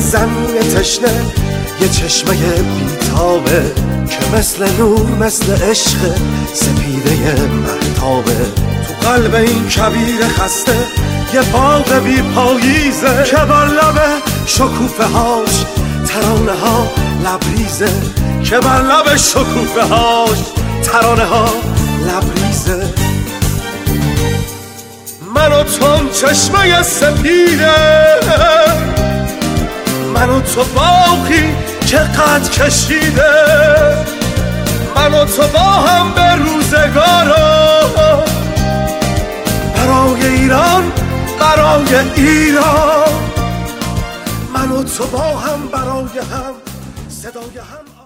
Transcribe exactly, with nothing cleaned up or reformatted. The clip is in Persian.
زمین تشنه یه چشمه بیتابه که مثل نور مثل عشق سپیده مهتابه. تو قلب این کبیر خسته یه باغ بی پاییزه که بر لب شکوفه هاش ترانه ها لبریزه که بر لب شکوفه هاش ترانه ها لبریزه. من و تو چشمه سپیده، من و تو باغی که قد کشیده، من و تو با هم به روزگارا برای ایران برای ایران. من و تو با هم برای هم صدای هم